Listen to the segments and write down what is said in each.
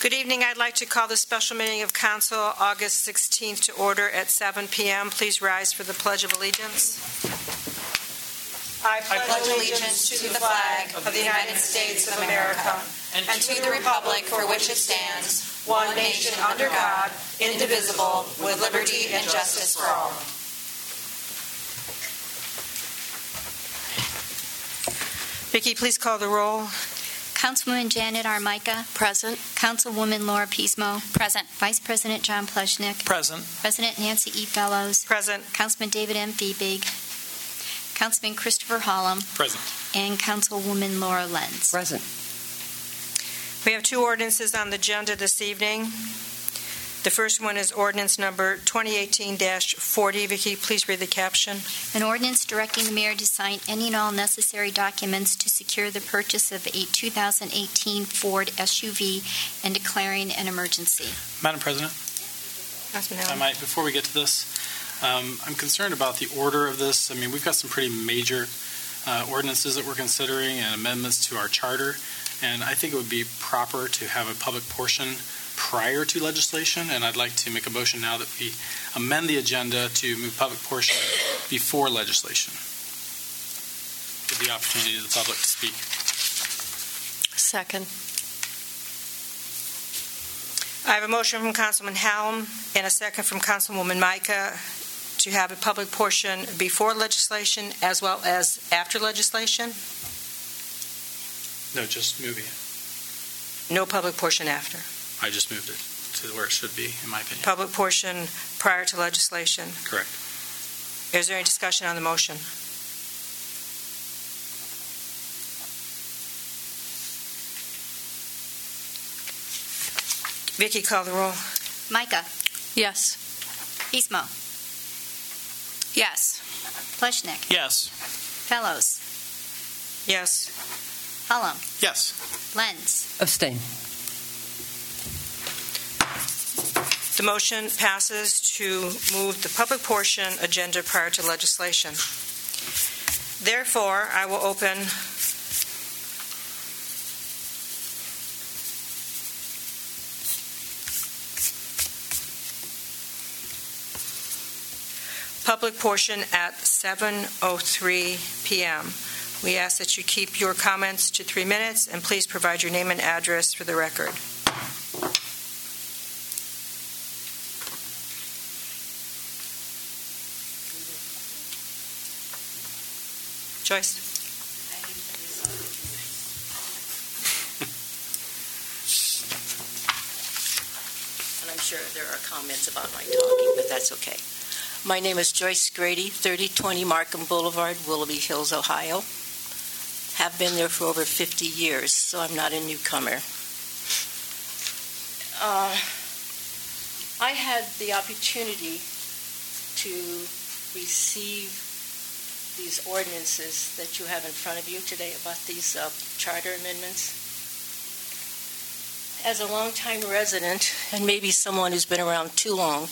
Good evening. I'd like to call the special meeting of Council August 16th to order at 7 p.m. Please rise for the Pledge of Allegiance. I pledge allegiance to the flag of the United States of America and to the republic for which it stands, one nation under God, indivisible, with liberty and justice for all. Vicki, please call the roll. Councilwoman Janet Armica. Present. Councilwoman Laura Pismo. Present. Vice President John Pleshnick. Present. President Nancy E. Fellows. Present. Councilman David M. Fiebig. Councilman Christopher Hollum. Present. And Councilwoman Laura Lenz. Present. We have two ordinances on the agenda this evening. The first one is ordinance number 2018-40. Vicki, please read the caption. An ordinance directing the mayor to sign any and all necessary documents to secure the purchase of a 2018 Ford SUV and declaring an emergency. Madam President, before we get to this, I'm concerned about the order of this. I mean, we've got some pretty major ordinances that we're considering and amendments to our charter, and I think it would be proper to have a public portion prior to legislation, and I'd like to make a motion now that we amend the agenda to move public portion before legislation. Give the opportunity to the public to speak. Second. I have a motion from Councilman Hallam and a second from Councilwoman Mica to have a public portion before legislation as well as after legislation. No, just moving it. No public portion after. I just moved it to where it should be, in my opinion. Public portion prior to legislation. Correct. Is there any discussion on the motion? Vicki, call the roll. Mica. Yes. Pismo. Yes. Pleshnick. Yes. Fellows. Yes. Hollum. Yes. Lenz. Abstain. The motion passes to move the public portion agenda prior to legislation. Therefore, I will open public portion at 7:03 p.m. We ask that you keep your comments to 3 minutes, and please provide your name and address for the record. Joyce. And I'm sure there are comments about my talking, but that's okay. My name is Joyce Grady, 3020 Markham Boulevard, Willoughby Hills, Ohio. Have been there for over 50 years, so I'm not a newcomer. I had the opportunity to receive these ordinances that you have in front of you today about these charter amendments. As a longtime resident, and maybe someone who's been around too long,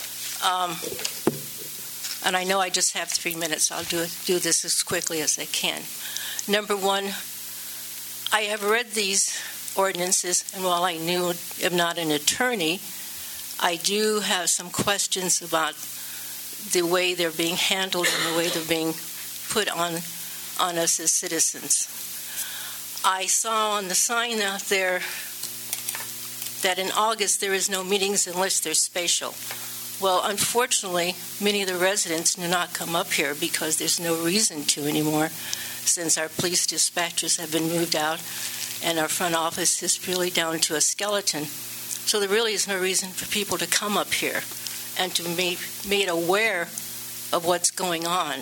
and I know I just have 3 minutes, I'll do this as quickly as I can. Number one, I have read these ordinances, and while I am not an attorney, I do have some questions about the way they're being handled and the way they're being put on us as citizens. I saw on the sign out there that in August there is no meetings unless they're spatial. Well, unfortunately, many of the residents do not come up here because there's no reason to anymore, since our police dispatchers have been moved out and our front office is really down to a skeleton. So there really is no reason for people to come up here and to be made aware of what's going on.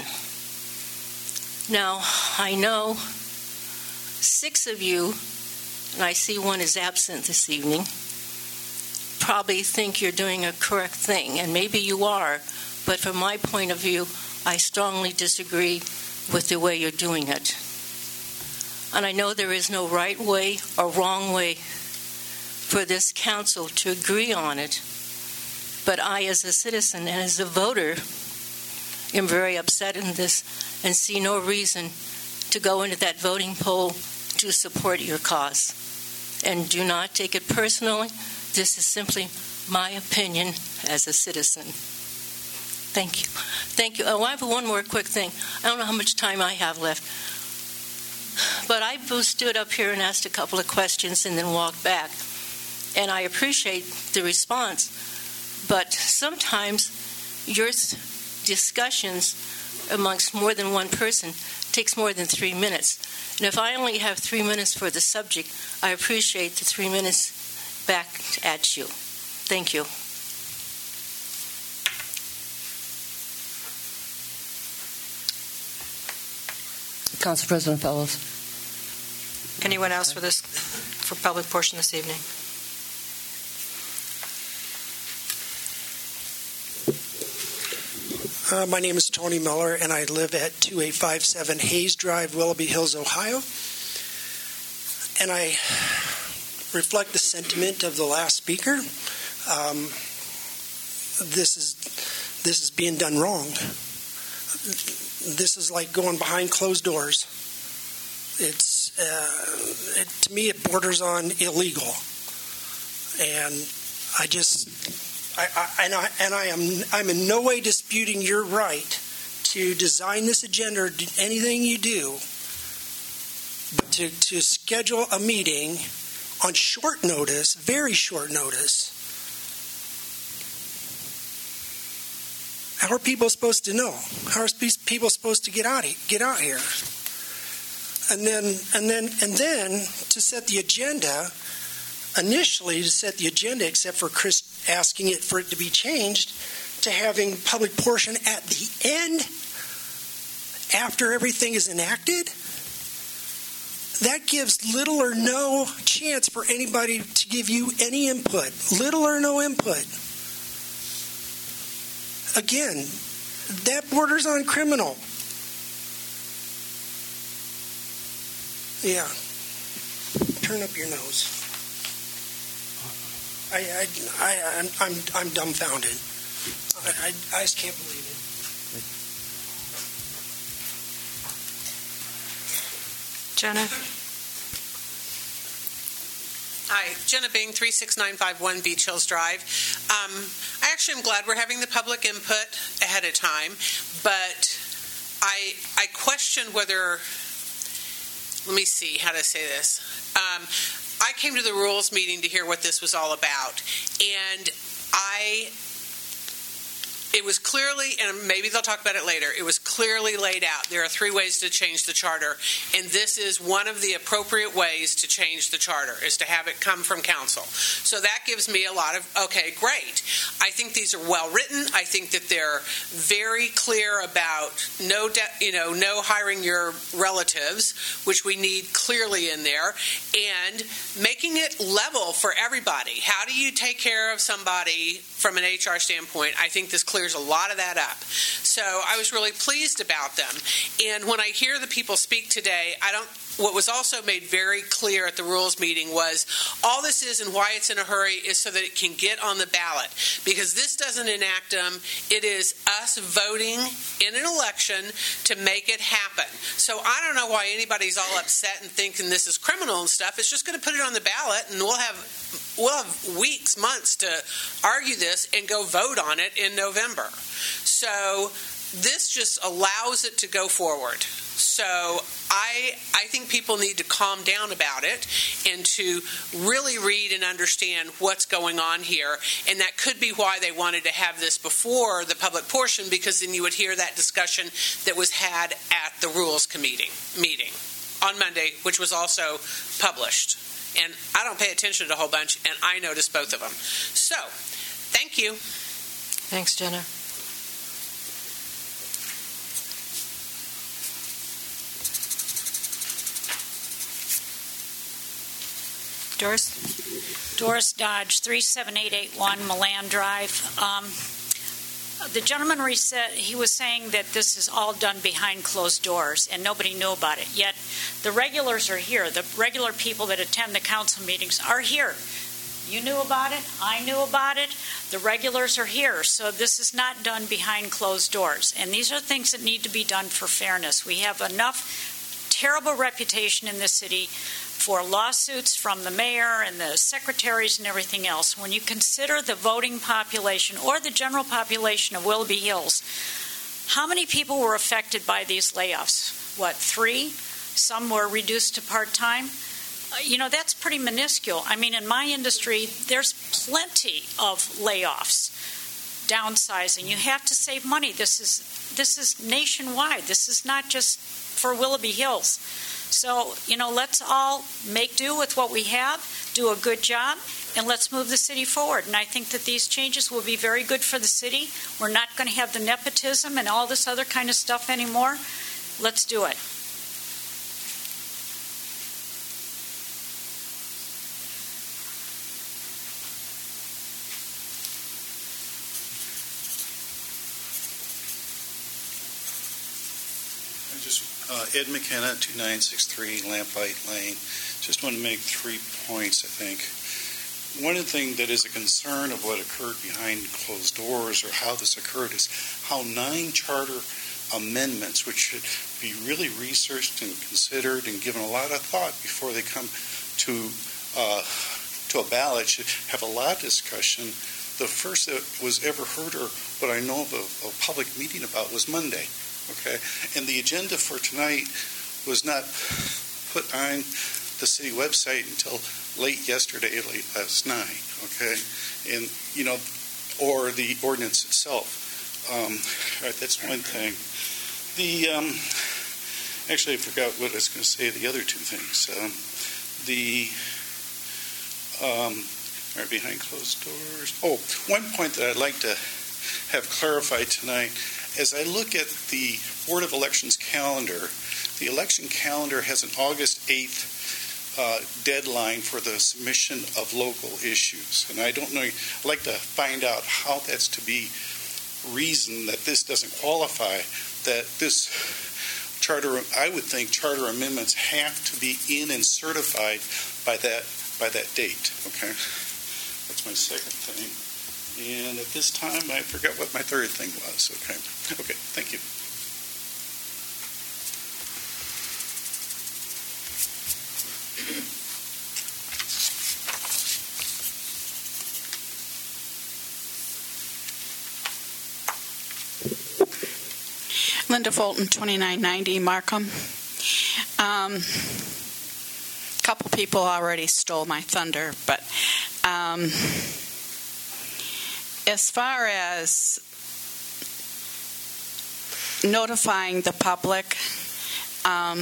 Now, I know 6 of you, and I see one is absent this evening, probably think you're doing a correct thing, and maybe you are, but from my point of view, I strongly disagree with the way you're doing it. And I know there is no right way or wrong way for this council to agree on it, but I, as a citizen and as a voter, am very upset in this and see no reason to go into that voting poll to support your cause. And do not take it personally. This is simply my opinion as a citizen. Thank you. Thank you. Oh, I have one more quick thing. I don't know how much time I have left. But I stood up here and asked a couple of questions and then walked back. And I appreciate the response. But sometimes your discussions amongst more than one person takes more than 3 minutes. And if I only have 3 minutes for the subject, I appreciate the 3 minutes back at you. Thank you. Council President Fellows. Anyone else for public portion this evening? My name is Tony Miller, and I live at 2857 Hayes Drive, Willoughby Hills, Ohio. And I reflect the sentiment of the last speaker. This is being done wrong. This is like going behind closed doors. To me, it borders on illegal, and I'm in no way disputing your right to design this agenda or do anything you do, but to schedule a meeting on short notice, very short notice. How are people supposed to know? How are people supposed to get out here? And then to set the agenda, initially to set the agenda, except for Chris asking for it to be changed, to having public portion at the end after everything is enacted, that gives little or no chance for anybody to give you any input. Little or no input. Again, that borders on criminal. Yeah. Turn up your nose. I'm dumbfounded. I just can't believe it. Jenna? Hi, Jenna Bing, 36951 Beach Hills Drive. I actually am glad we're having the public input ahead of time, but I question whether, let me see how to say this. I came to the rules meeting to hear what this was all about, and it was clearly, and maybe they'll talk about it later, it was clearly laid out. There are 3 ways to change the charter, and this is one of the appropriate ways to change the charter, is to have it come from council. So that gives me a lot of, okay, great. I think these are well written. I think that they're very clear about no hiring your relatives, which we need clearly in there, and making it level for everybody. How do you take care of somebody from an HR standpoint? I think this clears a lot of that up. So I was really pleased about them. And when I hear the people speak today, what was also made very clear at the rules meeting was all this is and why it's in a hurry is so that it can get on the ballot. Because this doesn't enact them. It is us voting in an election to make it happen. So I don't know why anybody's all upset and thinking this is criminal and stuff. It's just going to put it on the ballot, and we'll have weeks, months to argue this and go vote on it in November. So this just allows it to go forward. So I think people need to calm down about it and to really read and understand what's going on here. And that could be why they wanted to have this before the public portion, because then you would hear that discussion that was had at the Rules Committee meeting on Monday, which was also published. And I don't pay attention to a whole bunch, and I noticed both of them. So, thank you. Thanks, Jenna. Doris Dodge, 37881 Milan Drive. The gentleman he was saying that this is all done behind closed doors and nobody knew about it. Yet the regulars are here. The regular people that attend the council meetings are here. You knew about it. I knew about it. The regulars are here. So this is not done behind closed doors. And these are things that need to be done for fairness. We have enough terrible reputation in this city for lawsuits from the mayor and the secretaries and everything else. When you consider the voting population or the general population of Willoughby Hills, how many people were affected by these layoffs? 3? Some were reduced to part-time. That's pretty minuscule. I mean, in my industry, there's plenty of layoffs, downsizing. You have to save money. This is nationwide. This is not just for Willoughby Hills. So, let's all make do with what we have, do a good job, and let's move the city forward. And I think that these changes will be very good for the city. We're not going to have the nepotism and all this other kind of stuff anymore. Let's do it. Ed McKenna, 2963 Lamplight Lane. Just want to make 3 points, I think. One of the things that is a concern of what occurred behind closed doors or how this occurred is how 9 charter amendments, which should be really researched and considered and given a lot of thought before they come to a ballot, should have a lot of discussion. The first that was ever heard or what I know of a public meeting about was Monday. Okay, and the agenda for tonight was not put on the city website until late yesterday, late last night. Okay, and or the ordinance itself. All right, that's one thing. Actually, I forgot what I was going to say. The other 2 things. Behind closed doors. Oh, one point that I'd like to have clarified tonight. As I look at the Board of Elections calendar, the election calendar has an August 8th deadline for the submission of local issues. And I don't know, I'd like to find out how that's to be reasoned that this doesn't qualify, that this charter, I would think charter amendments have to be in and certified by that date. Okay, that's my second thing. And at this time, I forgot what my third thing was. Okay, thank you. Linda Fulton, 2990 Markham. A couple people already stole my thunder, but as far as notifying the public, I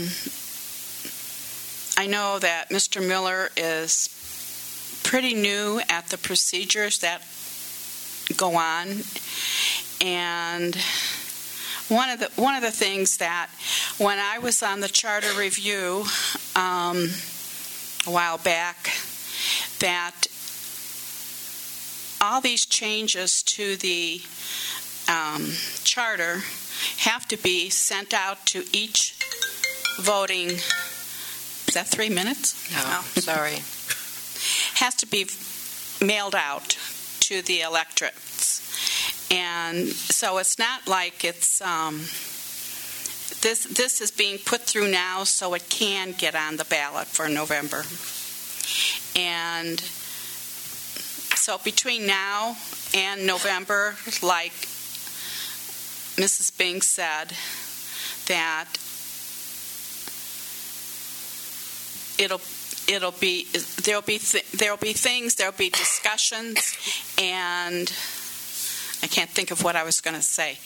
know that Mr. Miller is pretty new at the procedures that go on, and one of the things that when I was on the charter review a while back, that all these changes to the charter have to be sent out to each voting. Is that 3 minutes? No, sorry. Has to be mailed out to the electorates. And so it's not like it's this is being put through now so it can get on the ballot for November. And so between now and November, like Mrs. Bing said, that there'll be discussions, and I can't think of what I was going to say.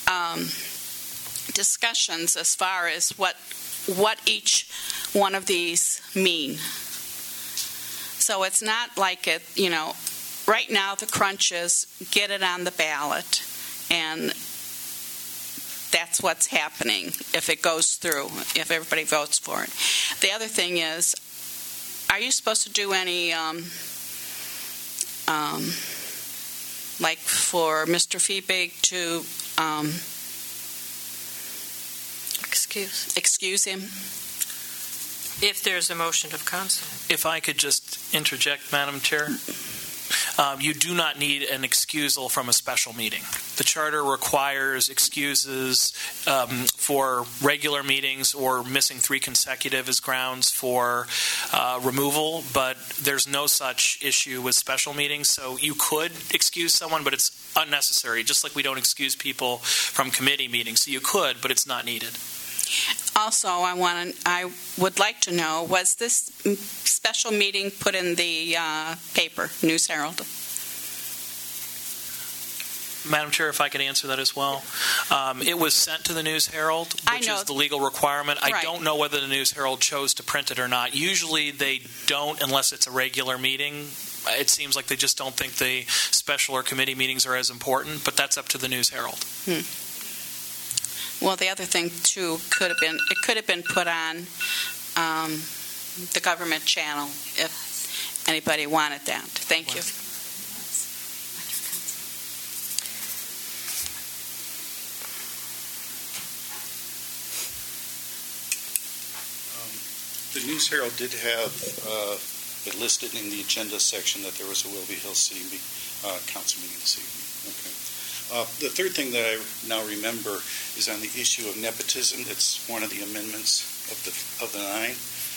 Discussions as far as what each one of these mean. So it's not like it, right now the crunch is get it on the ballot, and that's what's happening if it goes through, if everybody votes for it. The other thing is, are you supposed to do any, like for Mr. Feebig to excuse him? If there's a motion of council. If I could just interject, Madam Chair. You do not need an excusal from a special meeting. The charter requires excuses for regular meetings or missing 3 consecutive as grounds for removal, but there's no such issue with special meetings. So you could excuse someone, but it's unnecessary, just like we don't excuse people from committee meetings. So you could, but it's not needed. Also, I would like to know, was this special meeting put in the paper, News Herald? Madam Chair, if I could answer that as well. It was sent to the News Herald, which is the legal requirement. I don't know whether the News Herald chose to print it or not. Usually they don't unless it's a regular meeting. It seems like they just don't think the special or committee meetings are as important, but that's up to the News Herald. Well, the other thing, too, could have been put on the government channel if anybody wanted that. Thank you. The News Herald did have it listed in the agenda section that there was a Willoughby Hills City Council meeting this evening. Okay. The third thing that I now remember is on the issue of nepotism. It's one of the amendments of the 9.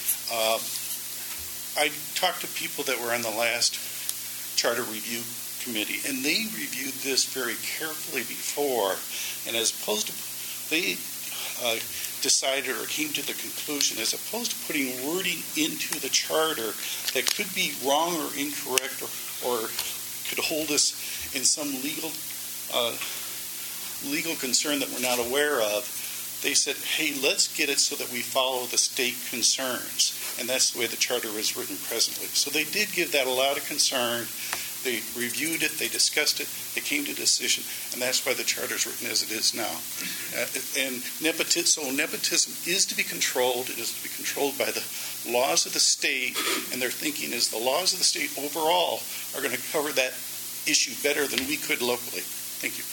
I talked to people that were on the last Charter Review Committee, and they reviewed this very carefully before, and as opposed to, they decided or came to the conclusion, as opposed to putting wording into the charter that could be wrong or incorrect or could hold us in some legal concern that we're not aware of, they said, hey, let's get it so that we follow the state concerns. And that's the way the charter is written presently. So they did give that a lot of concern. They reviewed it, they discussed it, they came to a decision, and that's why the charter is written as it is now. And nepotism is to be controlled. It is to be controlled by the laws of the state, and their thinking is the laws of the state overall are going to cover that issue better than we could locally. Thank you.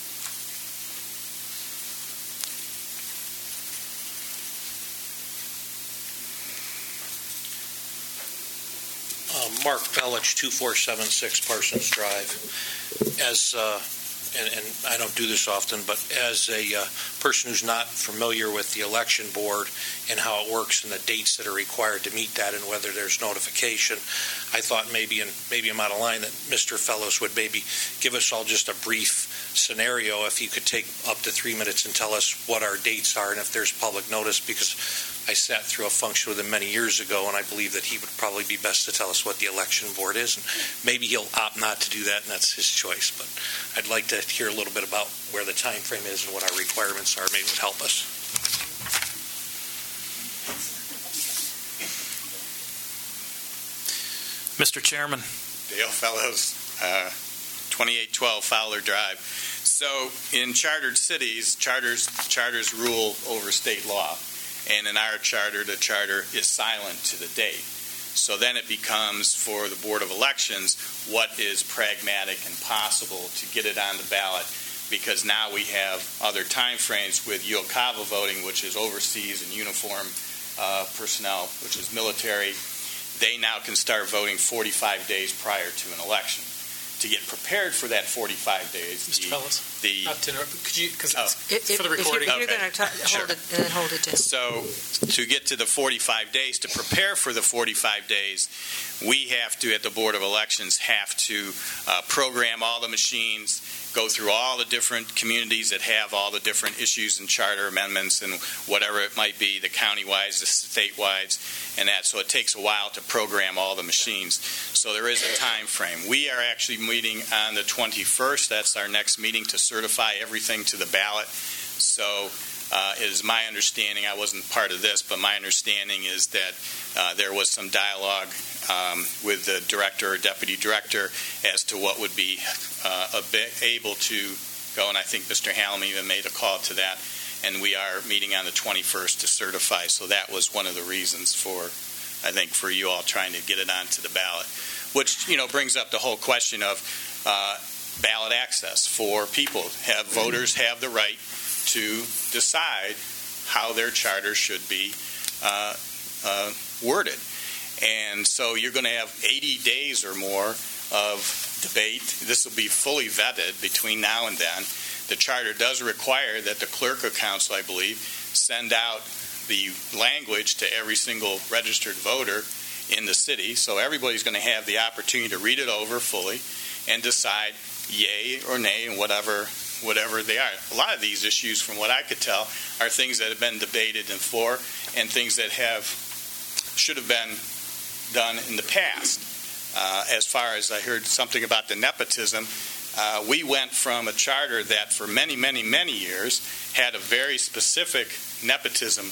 Mark Belich, 2476 Parsons Drive. As and I don't do this often, but as a person who's not familiar with the election board and how it works and the dates that are required to meet that and whether there's notification, I thought maybe I'm out of line, that Mr. Fellows would maybe give us all just a brief scenario, if he could take up to 3 minutes and tell us what our dates are and if there's public notice, because I sat through a function with him many years ago, and I believe that he would probably be best to tell us what the election board is. And maybe he'll opt not to do that, and that's his choice. But I'd like to hear a little bit about where the time frame is and what our requirements are. Maybe it would help us. Mr. Chairman. Dale Fellows, 2812 Fowler Drive. So in chartered cities, charters rule over state law. And in our charter, the charter is silent to the date. So then it becomes, for the Board of Elections, what is pragmatic and possible to get it on the ballot, because now we have other time frames with UOCAVA voting, which is overseas and uniform personnel, which is military. They now can start voting 45 days prior to an election. To get prepared for that 45 days, Mr. Fellows, not to interrupt, could you, because for the recording. If you're going to hold it, then hold it down. So to get to the 45 days, to prepare for the 45 days, we have to, at the Board of Elections, have to program all the machines, go through all the different communities that have all the different issues and charter amendments and whatever it might be, the county-wise, the state-wise, and that. So it takes a while to program all the machines. So there is a time frame. We are actually meeting on the 21st. That's our next meeting to certify everything to the ballot. So it is my understanding, I wasn't part of this, but my understanding is that there was some dialogue with the director or deputy director as to what would be able to go, and I think Mr. Hallam even made a call to that, and we are meeting on the 21st to certify. So that was one of the reasons for, I think, for you all trying to get it onto the ballot, which, brings up the whole question of ballot access for people. Voters have the right to decide how their charter should be worded. And so you're going to have 80 days or more of debate. This will be fully vetted between now and then. The charter does require that the clerk of council, I believe, send out the language to every single registered voter in the city, so everybody's going to have the opportunity to read it over fully and decide yay or nay and whatever they are. A lot of these issues, from what I could tell, are things that have been debated in floor and things that should have been done in the past. As far as I heard something about the nepotism, we went from a charter that for many, many, many years had a very specific nepotism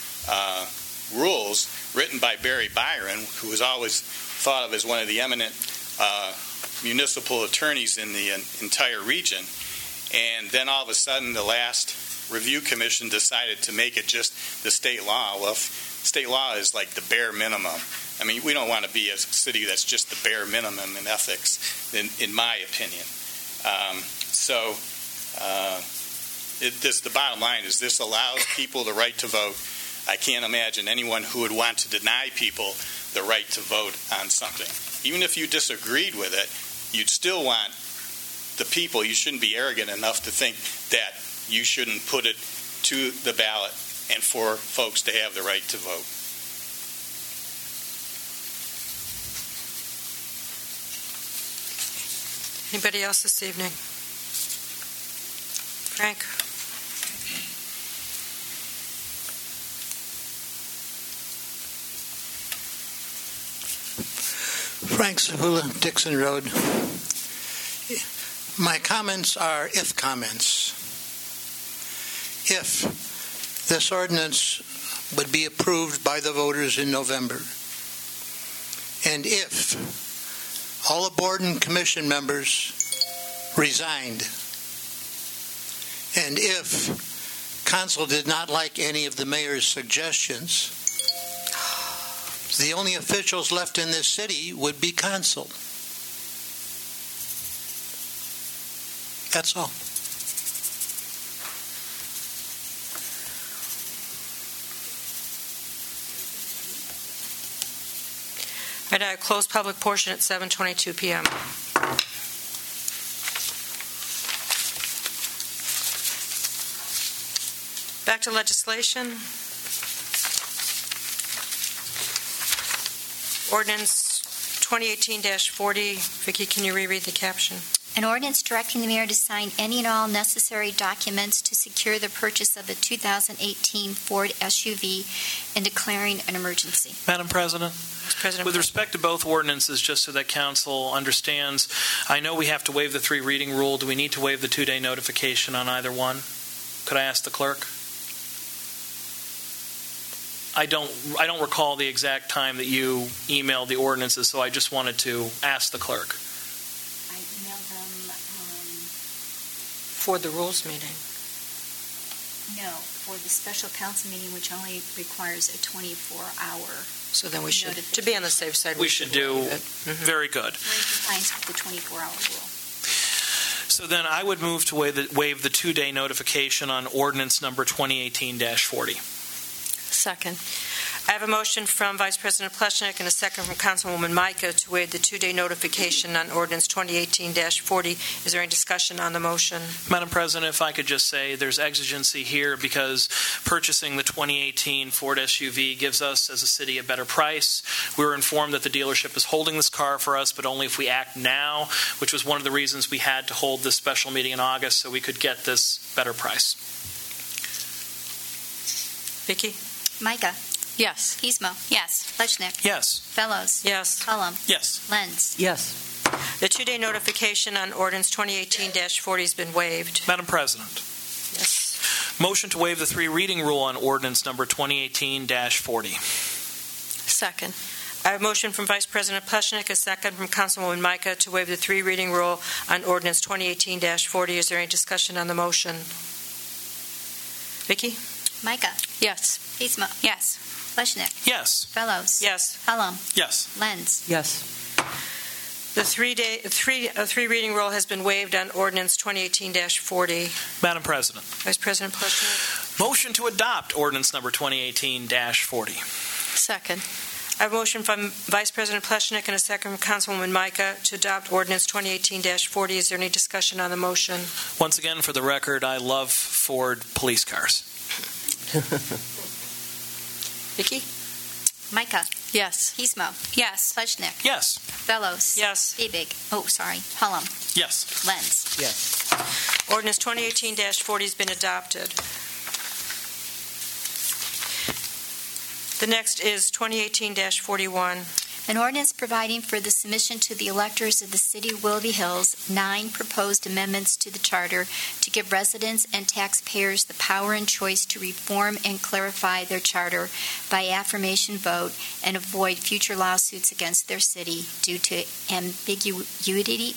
rules written by Barry Byron, who was always thought of as one of the eminent municipal attorneys in the entire region. And then all of a sudden, the last review commission decided to make it just the state law. Well, state law is like the bare minimum. I mean, we don't want to be a city that's just the bare minimum in ethics, in my opinion. The bottom line is this allows people the right to vote. I can't imagine anyone who would want to deny people the right to vote on something. Even if you disagreed with it, you'd still want the people. You shouldn't be arrogant enough to think that you shouldn't put it to the ballot and for folks to have the right to vote. Anybody else this evening? Frank? Frank Zahula, Dixon Road. My comments are if comments. If this ordinance would be approved by the voters in November, and if all the board and commission members resigned, and if council did not like any of the mayor's suggestions, the only officials left in this city would be council. That's all. All right, I close public portion at 7:22 p.m. Back to legislation. Ordinance 2018-40. Vicki, can you reread the caption? An ordinance directing the mayor to sign any and all necessary documents to secure the purchase of a 2018 Ford SUV and declaring an emergency. Madam President? President, with respect to both ordinances, just so that council understands, I know we have to waive the 3 reading rule. Do we need to waive the 2-day notification on either one? Could I ask the clerk? I don't recall the exact time that you emailed the ordinances, so I just wanted to ask the clerk. I emailed them for the rules meeting. No, for the special council meeting, which only requires a 24-hour. So then we should, to be on the safe side, we should do it. Very good. We're in compliance with the 24-hour rule. So then I would move to waive the 2-day notification on ordinance number 2018-40. Second. I have a motion from Vice President Pleshnik and a second from Councilwoman Micah to waive the 2-day notification on ordinance 2018-40. Is there any discussion on the motion? Madam President, if I could just say there's exigency here because purchasing the 2018 Ford SUV gives us as a city a better price. We were informed that the dealership is holding this car for us, but only if we act now, which was one of the reasons we had to hold this special meeting in August so we could get this better price. Vicki? Micah? Yes. Pismo? Yes. Pleshnik? Yes. Fellows? Yes. Cullum? Yes. Lenz? Yes. The 2-day notification on ordinance 2018-40 has been waived. Madam President. Yes. Motion to waive the 3 reading rule on ordinance number 2018-40. Second. I have a motion from Vice President Pleshnik, a second from Councilwoman Micah to waive the 3 reading rule on ordinance 2018-40. Is there any discussion on the motion? Vicki? Micah? Yes. Pismo? Yes. Pleshnik? Yes. Fellows? Yes. Cullum? Yes. Lenz? Yes. The 3 reading rule has been waived on ordinance 2018-40. Madam President. Vice President Pleshnik. Motion to adopt ordinance number 2018-40. Second. I have a motion from Vice President Pleshnik and a second from Councilwoman Micah to adopt ordinance 2018-40. Is there any discussion on the motion? Once again, for the record, I love Ford police cars. Vicki? Micah. Yes. Pismo. Yes. Pleshnik. Yes. Fellows. Yes. Abig. Hullum. Yes. Lenz. Yes. Ordinance 2018-40 has been adopted. The next is 2018-41. An ordinance providing for the submission to the electors of the City of Willoughby Hills 9 proposed amendments to the charter to give residents and taxpayers the power and choice to reform and clarify their charter by affirmation vote and avoid future lawsuits against their city due to ambiguities,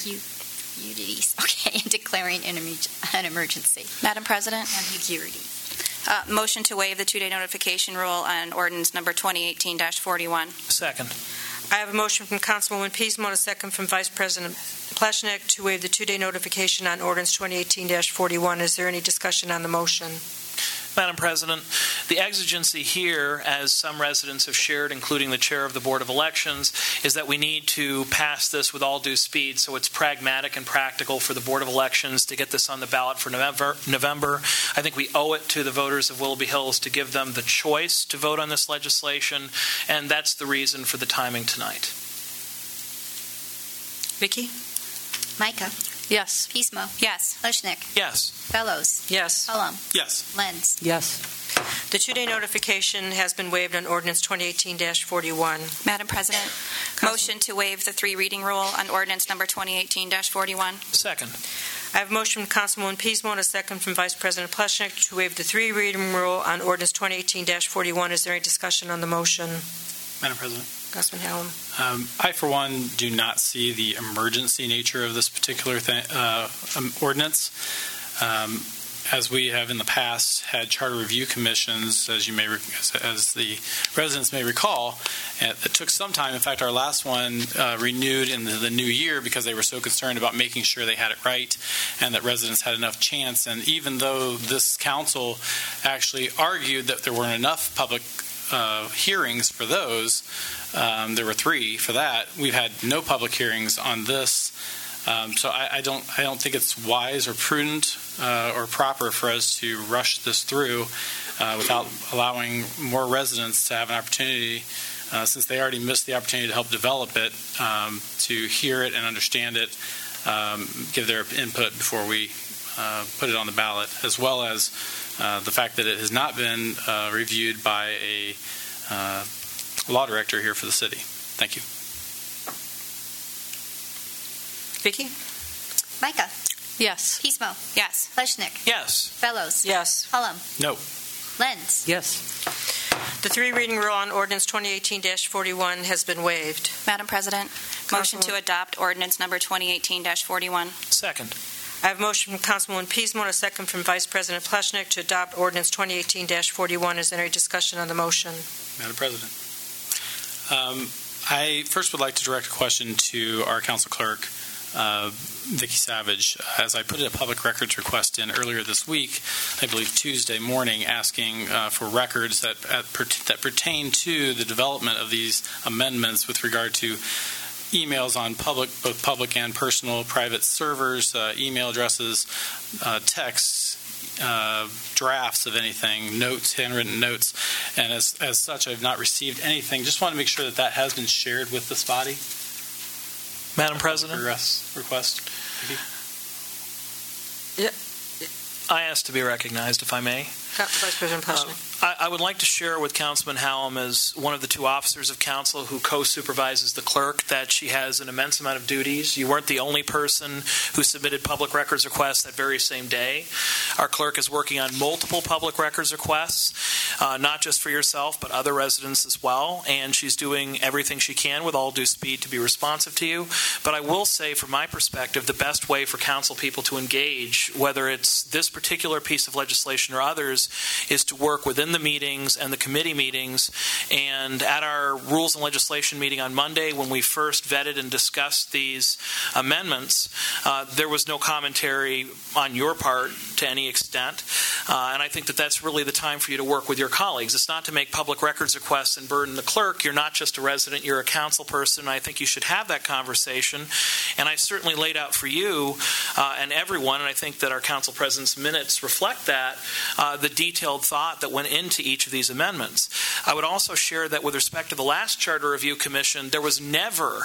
and declaring an emergency. Madam President, Ambiguity. motion to waive the 2-day notification rule on ordinance number 2018-41. Second. I have a motion from Councilwoman Pismo and a second from Vice President Pleshnik to waive the 2-day notification on ordinance 2018-41. Is there any discussion on the motion? Madam President, the exigency here, as some residents have shared, including the chair of the Board of Elections, is that we need to pass this with all due speed so it's pragmatic and practical for the Board of Elections to get this on the ballot for November. I think we owe it to the voters of Willoughby Hills to give them the choice to vote on this legislation, and that's the reason for the timing tonight. Vicki? Micah. Yes. Pismo. Yes. Pleshnik. Yes. Fellows. Yes. Hullum. Yes. Lenz. Yes. The 2-day notification has been waived on ordinance 2018-41. Madam President, motion to waive the 3-reading rule on ordinance number 2018-41. Second. I have a motion from Councilwoman Pismo and a second from Vice President Pleshnik to waive the 3-reading rule on ordinance 2018-41. Is there any discussion on the motion? Madam President. Councilman Hallam. I, for one, do not see the emergency nature of this particular ordinance. As we have in the past had charter review commissions, as the residents may recall, it took some time. In fact, our last one renewed in the new year because they were so concerned about making sure they had it right and that residents had enough chance. And even though this council actually argued that there weren't enough public hearings for those, there were 3 for that. We've had no public hearings on this, so I don't think it's wise or prudent or proper for us to rush this through without allowing more residents to have an opportunity, since they already missed the opportunity to help develop it, to hear it and understand it, give their input before we put it on the ballot, as well as the fact that it has not been reviewed by a law director here for the city. Thank you. Vicki? Micah. Yes. Pismo. Yes. Pleshnik. Yes. Fellows. Yes. Hullum. No. Lenz. Yes. The 3-reading rule on ordinance 2018-41 has been waived. Madam President, motion to adopt ordinance number 2018-41. Second. I have a motion from Councilwoman Pismo and a second from Vice President Pleshnik to adopt ordinance 2018-41. Is there any discussion on the motion? Madam President. I first would like to direct a question to our council clerk, Vicki Savage, as I put a public records request in earlier this week, I believe Tuesday morning, asking for records that pertain to the development of these amendments with regard to emails on both public and personal private servers, email addresses, texts, drafts of anything, notes, handwritten notes, and as such, I've not received anything. Just want to make sure that has been shared with this body. Madam President? Request. I ask to be recognized, if I may. Vice President Pleshnik. I would like to share with Councilman Hallam, as one of the 2 officers of council who co-supervises the clerk, that she has an immense amount of duties. You weren't the only person who submitted public records requests that very same day. Our clerk is working on multiple public records requests, not just for yourself, but other residents as well, and she's doing everything she can with all due speed to be responsive to you. But I will say, from my perspective, the best way for council people to engage, whether it's this particular piece of legislation or others, is to work within the meetings and the committee meetings. And at our Rules and Legislation meeting on Monday, when we first vetted and discussed these amendments, there was no commentary on your part to any extent. And I think that that's really the time for you to work with your colleagues. It's not to make public records requests and burden the clerk. You're not just a resident, you're a council person. I think you should have that conversation. And I certainly laid out for you and everyone, and I think that our council president's minutes reflect that, the detailed thought that went into each of these amendments. I would also share that with respect to the last Charter Review Commission, there was never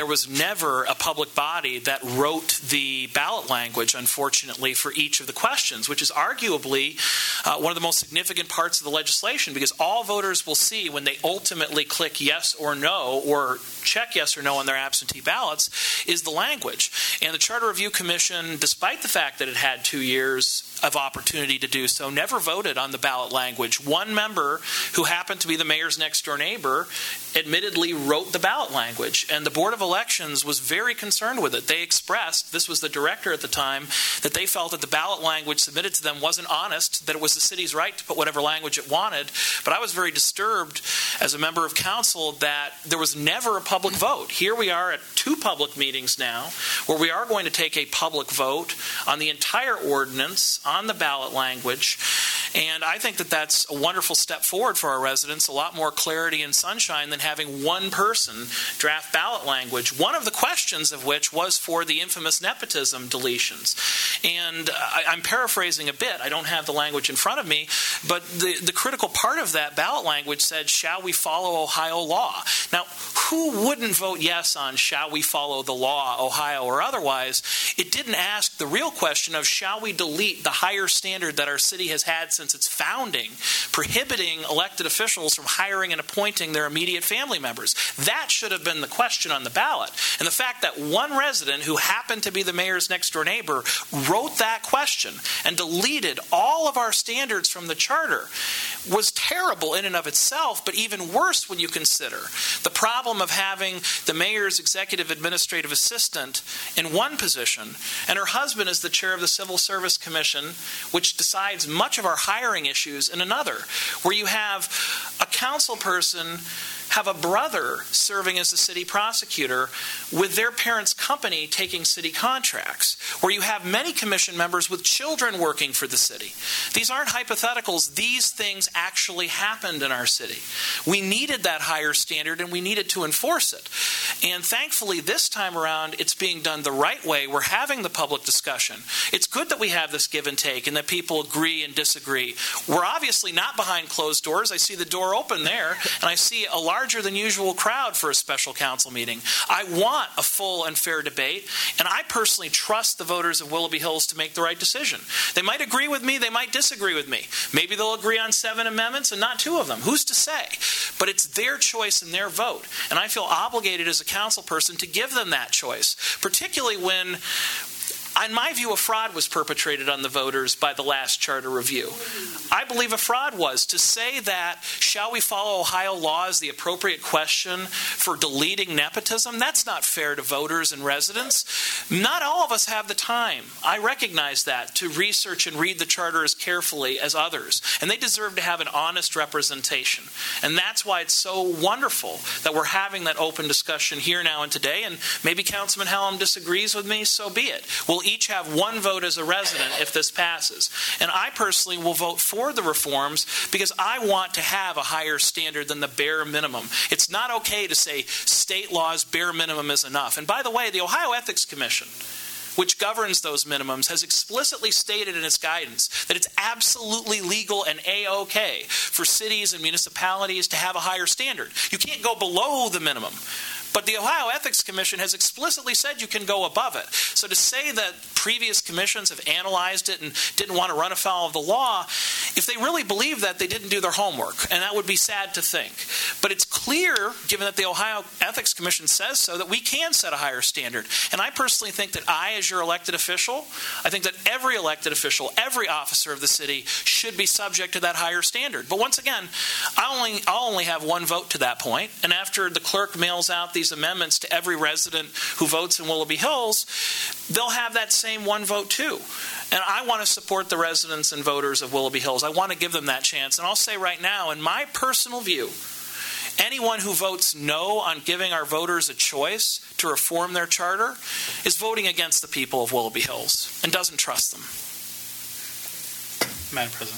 a public body that wrote the ballot language, unfortunately, for each of the questions, which is arguably one of the most significant parts of the legislation, because all voters will see when they ultimately click yes or no, or check yes or no on their absentee ballots, is the language. And the Charter Review Commission, despite the fact that it had 2 years of opportunity to do so, never voted on the ballot language. One member, who happened to be the mayor's next-door neighbor, admittedly wrote the ballot language, and the Board of Elections was very concerned with it. They expressed, this was the director at the time, that they felt that the ballot language submitted to them wasn't honest, that it was the city's right to put whatever language it wanted. But I was very disturbed as a member of council that there was never a public vote. Here we are at 2 public meetings now, where we are going to take a public vote on the entire ordinance, on the ballot language. And I think that that's a wonderful step forward for our residents, a lot more clarity and sunshine than having one person draft ballot language, one of the questions of which was for the infamous nepotism deletions. And I'm paraphrasing a bit. I don't have the language in front of me, but the critical part of that ballot language said, shall we follow Ohio law? Now, who wouldn't vote yes on shall we follow the law, Ohio or otherwise? It didn't ask the real question of shall we delete the higher standard that our city has had since its founding, prohibiting elected officials from hiring and appointing their immediate family members. That should have been the question on the ballot. And the fact that one resident who happened to be the mayor's next-door neighbor wrote that question and deleted all of our standards from the charter was terrible in and of itself, but even worse when you consider the problem of having the mayor's executive administrative assistant in one position and her husband is the chair of the Civil Service Commission, which decides much of our hiring issues, in another, where you have a council person have a brother serving as the city prosecutor with their parents' company taking city contracts, where you have many commission members with children working for the city. These aren't hypotheticals. These things actually happened in our city. We needed that higher standard, and we needed to enforce it. And thankfully, this time around, it's being done the right way. We're having the public discussion. It's good that we have this give and take and that people agree and disagree. We're obviously not behind closed doors. I see the door open there, and I see a larger than usual crowd for a special council meeting. I want a full and fair debate, and I personally trust the voters of Willoughby Hills to make the right decision. They might agree with me, they might disagree with me. Maybe they'll agree on 7 amendments and not 2 of them. Who's to say? But it's their choice and their vote, and I feel obligated as a council person to give them that choice, particularly when, in my view, a fraud was perpetrated on the voters by the last charter review. I believe a fraud was to say that, shall we follow Ohio law as the appropriate question for deleting nepotism? That's not fair to voters and residents. Not all of us have the time, I recognize that, to research and read the charter as carefully as others. And they deserve to have an honest representation. And that's why it's so wonderful that we're having that open discussion here now and today. And maybe Councilman Hallam disagrees with me, so be it. We'll each have one vote as a resident if this passes. And I personally will vote for the reforms because I want to have a higher standard than the bare minimum. It's not okay to say state law's bare minimum is enough. And by the way, the Ohio Ethics Commission, which governs those minimums, has explicitly stated in its guidance that it's absolutely legal and A-OK for cities and municipalities to have a higher standard. You can't go below the minimum. But the Ohio Ethics Commission has explicitly said you can go above it. So to say that previous commissions have analyzed it and didn't want to run afoul of the law, if they really believe that, they didn't do their homework, and that would be sad to think. But it's clear, given that the Ohio Ethics Commission says so, that we can set a higher standard. And I personally think that I, as your elected official, I think that every elected official, every officer of the city should be subject to that higher standard. But once again, I'll only have one vote to that point, and after the clerk mails out these amendments to every resident who votes in Willoughby Hills, they'll have that same one vote too. And I want to support the residents and voters of Willoughby Hills. I want to give them that chance. And I'll say right now, in my personal view, anyone who votes no on giving our voters a choice to reform their charter is voting against the people of Willoughby Hills and doesn't trust them. Madam President.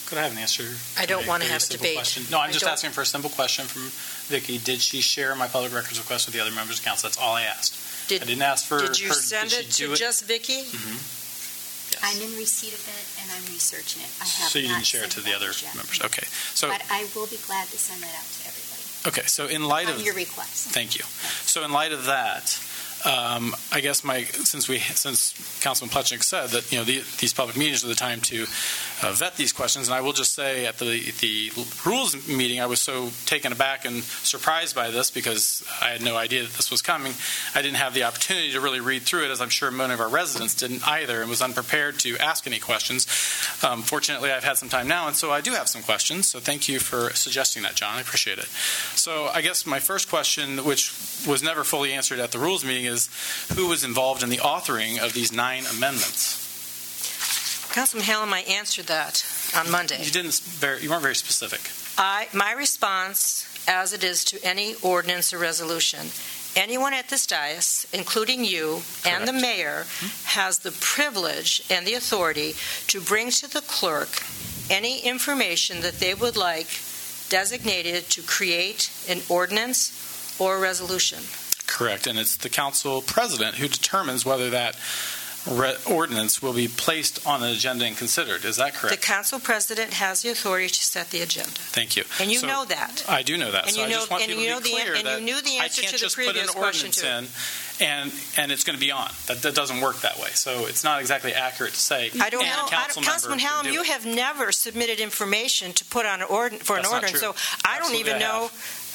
Could I have an answer? I don't want to have a simple debate. Question? No, I'm I just don't- asking for a simple question from Vicki. Did she share my public records request with the other members of council? That's all I asked. I didn't ask for Did you her. send did it she do to just Vicki? Mm-hmm. Yes. I'm in receipt of it, and I'm researching it. I have So you not didn't share it to sent the out other yet. members? Okay. So, But I will be glad to send that out to everybody. okay. So in light On of your request. Thank you. So in light of that, I guess since Councilman Plechnik said that these public meetings are the time to vet these questions, and I will just say at the rules meeting I was so taken aback and surprised by this because I had no idea that this was coming. I didn't have the opportunity to really read through it, as I'm sure many of our residents didn't either, and was unprepared to ask any questions. Fortunately, I've had some time now, and so I do have some questions. So thank you for suggesting that, John. I appreciate it. So I guess my first question, which was never fully answered at the rules meeting, is who was involved in the authoring of these 9 amendments? Councilman Hallam, I answered that on Monday. You weren't very specific. My response, as it is to any ordinance or resolution, anyone at this dais, including you and the mayor, has the privilege and the authority to bring to the clerk any information that they would like designated to create an ordinance or a resolution. Correct, and it's the council president who determines whether that ordinance will be placed on the agenda and considered. Is that correct? The council president has the authority to set the agenda. Thank you. And you know that. I do know that. And so I just want people to be clear that you knew the answer I can't to the just put an previous question ordinance in and it's going to be on. That doesn't work that way. So it's not exactly accurate to say. I don't know. Councilman Hallam, you have never submitted information to put on an ordinance. So I don't even know.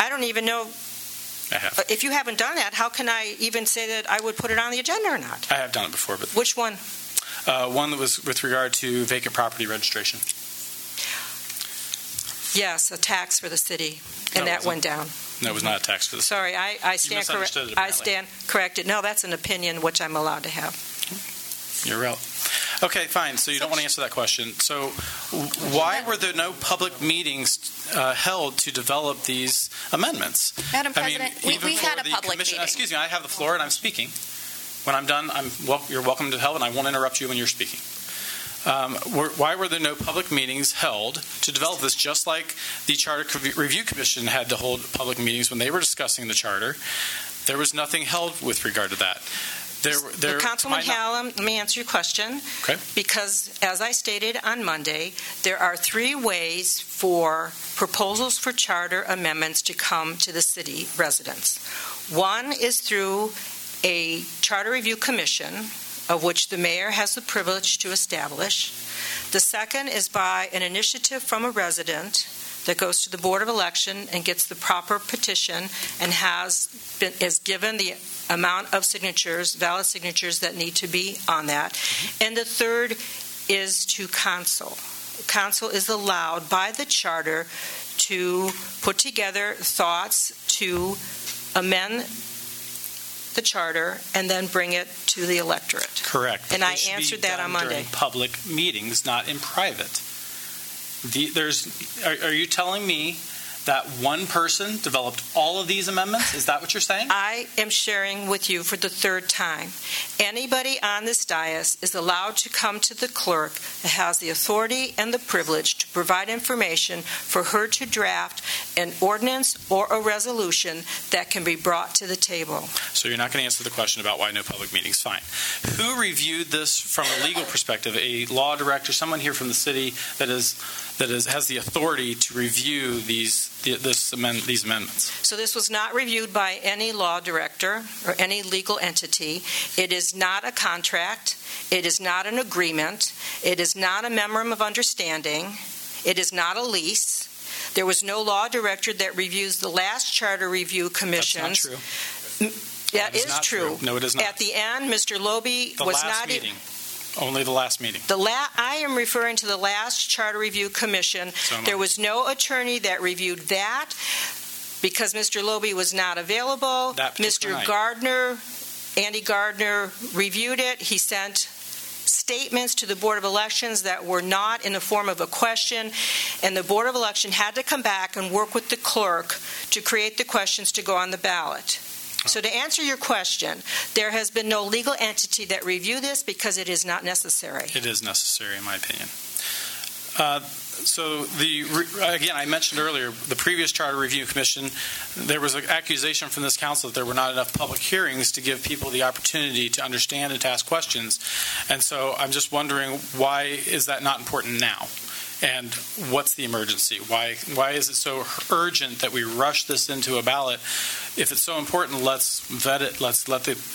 If you haven't done that, how can I even say that I would put it on the agenda or not? I have done it before, but which one? One that was with regard to vacant property registration. Yes, a tax for the city, and that went down. No, it was not a tax for the city. Sorry, I stand corrected. I stand corrected. No, that's an opinion which I'm allowed to have. You're right. Okay, fine. So you don't want to answer that question. So why were there no public meetings held to develop these amendments? Madam President, we had a public meeting. Excuse me, I have the floor and I'm speaking. When I'm done, you're welcome to help, and I won't interrupt you when you're speaking. Why were there no public meetings held to develop this, just like the Charter Review Commission had to hold public meetings when they were discussing the charter? There was nothing held with regard to that. Councilman Hallam, let me answer your question. Okay. Because, as I stated on Monday, there are 3 ways for proposals for charter amendments to come to the city residents. One is through a Charter Review Commission, of which the mayor has the privilege to establish. The second is by an initiative from a resident that goes to the Board of Election and gets the proper petition and is given the amount of signatures, valid signatures that need to be on that. And the third is to council. Council is allowed by the charter to put together thoughts to amend the charter and then bring it to the electorate. Correct. And I answered that on Monday. During public meetings, not in private. Are you telling me that one person developed all of these amendments? Is that what you're saying? I am sharing with you for the 3rd time. Anybody on this dais is allowed to come to the clerk that has the authority and the privilege to provide information for her to draft an ordinance or a resolution that can be brought to the table. So you're not going to answer the question about why no public meetings. Fine. Who reviewed this from a legal perspective? A law director, someone here from the city that has the authority to review these amendments? So this was not reviewed by any law director or any legal entity. It is not a contract. It is not an agreement. It is not a memorandum of understanding. It is not a lease. There was no law director that reviews the last Charter Review Commission. That's not true. That is true. No, it is not. At the end, Mr. Loby was not... meeting. Only the last meeting. I am referring to the last Charter Review Commission. There was no attorney that reviewed that because Mr. Loby was not available. Mr. Gardner, Andy Gardner, reviewed it. He sent statements to the Board of Elections that were not in the form of a question, and the Board of Election had to come back and work with the clerk to create the questions to go on the ballot. So to answer your question, there has been no legal entity that reviewed this because it is not necessary. It is necessary, in my opinion. So again, I mentioned earlier, the previous Charter Review Commission, there was an accusation from this council that there were not enough public hearings to give people the opportunity to understand and to ask questions. And so I'm just wondering, why is that not important now? And what's the emergency? Why is it so urgent that we rush this into a ballot? If it's so important, let's vet it. Let's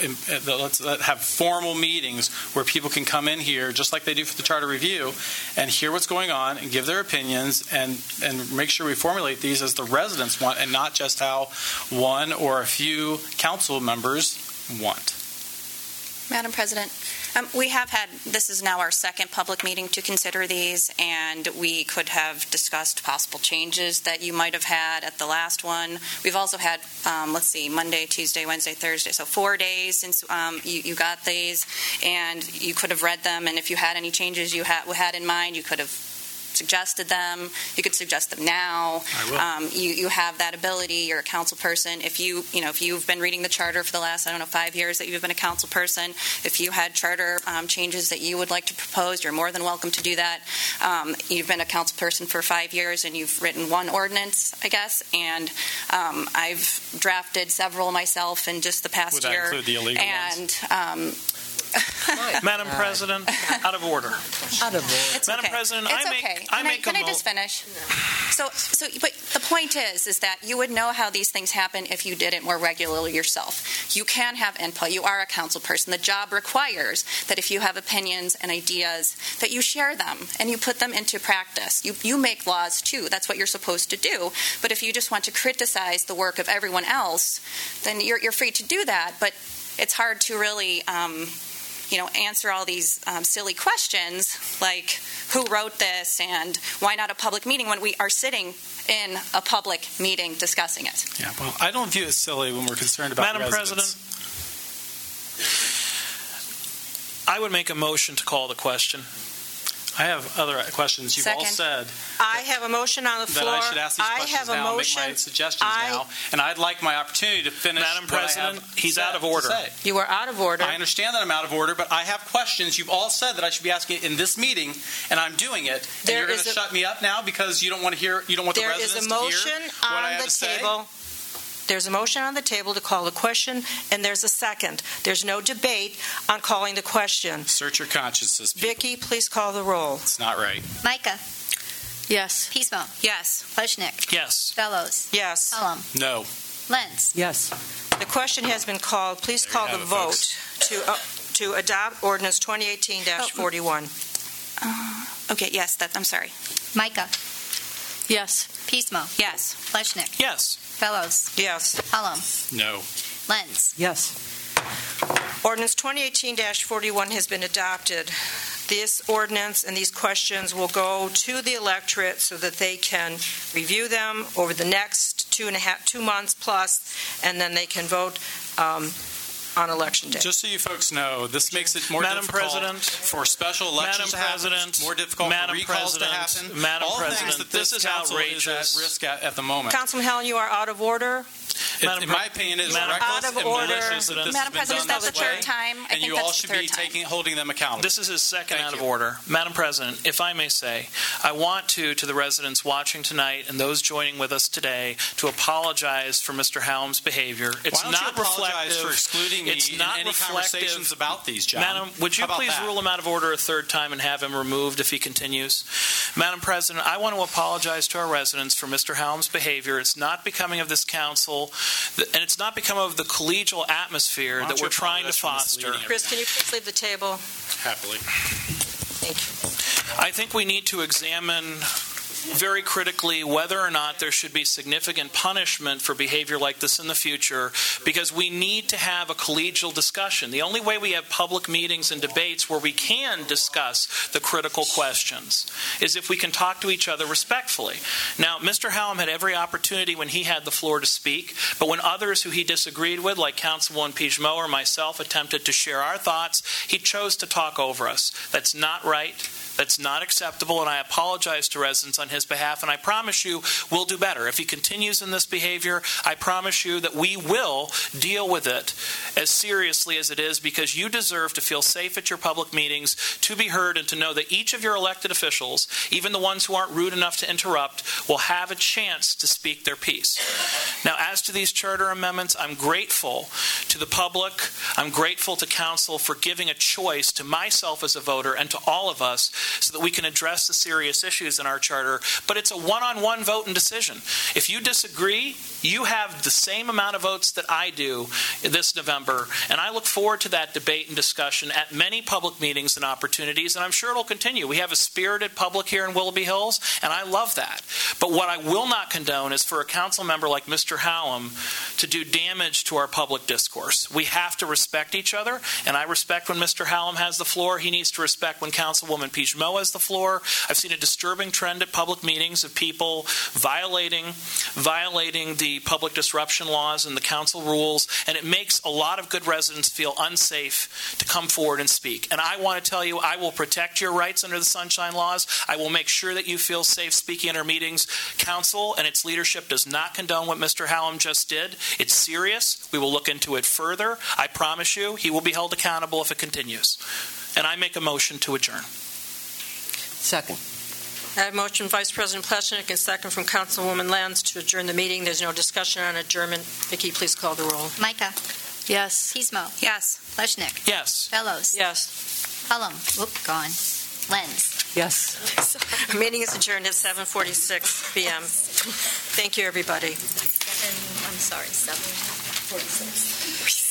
have formal meetings where people can come in here, just like they do for the Charter Review, and hear what's going on and give their opinions and make sure we formulate these as the residents want and not just how one or a few council members want. Madam President, we have had, this is now our second public meeting to consider these, and we could have discussed possible changes that you might have had at the last one. We've also had, Monday, Tuesday, Wednesday, Thursday, so 4 days since you got these, and you could have read them, and if you had any changes you had in mind, you could have suggested them. You could suggest them now. I will. You have that ability. You're a council person. If you've been reading the charter for the last 5 years that you've been a council person, if you had charter changes that you would like to propose, you're more than welcome to do that. You've been a council person for 5 years and you've written one ordinance, I guess, and I've drafted several myself in just the past year. Would that include the illegal ones? Madam President, out of order. Out of order. It's Madam okay. President, Can I just finish? But the point is that you would know how these things happen if you did it more regularly yourself. You can have input. You are a council person. The job requires that if you have opinions and ideas, that you share them and you put them into practice. You make laws too. That's what you're supposed to do. But if you just want to criticize the work of everyone else, then you're free to do that. But it's hard to really answer all these silly questions like who wrote this and why not a public meeting when we are sitting in a public meeting discussing it. Yeah, well, I don't view it silly when we're concerned about Madam residents. President, I would make a motion to call the question. I have other questions. You've all said I have a motion on the floor. that I should ask these questions now and make my suggestions now, and I'd like my opportunity to finish. Madam President, he's out of order. You are out of order. I understand that I'm out of order, but I have questions. You've all said that I should be asking it in this meeting, and I'm doing it. And you're going to shut me up now because you don't want to hear. You don't want the residents to hear what I have to say. There's a motion on the table to call the question, and there's a second. There's no debate on calling the question. Search your consciences, people. Vicki, please call the roll. It's not right. Micah. Yes. Peasmo. Yes. Pleshnik. Yes. Fellows. Yes. Hullum. No. Lenz. Yes. The question has been called. Please call the vote to adopt ordinance 2018-41. Okay, yes, I'm sorry. Micah. Yes. Peasmo. Yes. Pleshnik. Yes. Fellows. Yes. Hullum. No. Lenz. Yes. Ordinance 2018-41 has been adopted. This ordinance and these questions will go to the electorate so that they can review them over the next 2 months plus, and then they can vote on Election Day. Just so you folks know, this makes it more difficult for special elections to happen, more difficult for recalls to happen. All things that this council is at risk at the moment. Councilman Helen, you are out of order. In my opinion, it is reckless and malicious that this Madam has been President, done that's the this way, third time. and you all should be holding them accountable. This is his second out of order. Madam President, if I may say, I want to the residents watching tonight and those joining with us today, to apologize for Mr. Hallam's behavior. It's Why don't not you apologize reflective for excluding me it's in not any conversations about these, John? Madam, would you How about please that? rule him out of order a third time and have him removed if he continues? Madam President, I want to apologize to our residents for Mr. Hallam's behavior. It's not becoming of this council, and it's not become of the collegial atmosphere that we're trying to foster. Chris, can you please leave the table? Happily. Thank you. I think we need to examine very critically whether or not there should be significant punishment for behavior like this in the future, because we need to have a collegial discussion. The only way we have public meetings and debates where we can discuss the critical questions is if we can talk to each other respectfully. Now, Mr. Hallam had every opportunity when he had the floor to speak, but when others who he disagreed with, like Councilwoman Pijmo or myself, attempted to share our thoughts, he chose to talk over us. That's not right. That's not acceptable, and I apologize to residents amendments on his behalf, and I promise you we'll do better. If he continues in this behavior, I promise you that we will deal with it as seriously as it is, because you deserve to feel safe at your public meetings, to be heard, and to know that each of your elected officials, even the ones who aren't rude enough to interrupt, will have a chance to speak their piece. Now, as to these charter amendments, I'm grateful to the public, I'm grateful to council for giving a choice to myself as a voter and to all of us so that we can address the serious issues in our charter, but it's a one-on-one vote and decision. If you disagree, you have the same amount of votes that I do this November, and I look forward to that debate and discussion at many public meetings and opportunities, and I'm sure it'll continue. We have a spirited public here in Willoughby Hills, and I love that. But what I will not condone is for a council member like Mr. Hallam to do damage to our public discourse. We have to respect each other, and I respect when Mr. Hallam has the floor. He needs to respect when Councilwoman Pijmo has the floor. I've seen a disturbing trend at public meetings of people violating the public disruption laws and the council rules, and it makes a lot of good residents feel unsafe to come forward and speak. And I want to tell you, I will protect your rights under the Sunshine Laws. I will make sure that you feel safe speaking in our meetings. Council and its leadership does not condone what Mr. Hallam just did. It's serious. We will look into it further. I promise you, he will be held accountable if it continues. And I make a motion to adjourn. Second. I have motion from Vice President Pleshnik and second from Councilwoman Lands to adjourn the meeting. There's no discussion on adjournment. Vicki, please call the roll. Micah. Yes. Pijmo. Yes. Pleshnik. Yes. Fellows. Yes. Hallam. Whoop, gone. Lenz. Yes. The meeting is adjourned at 7:46 p.m. Thank you, everybody. 7:46.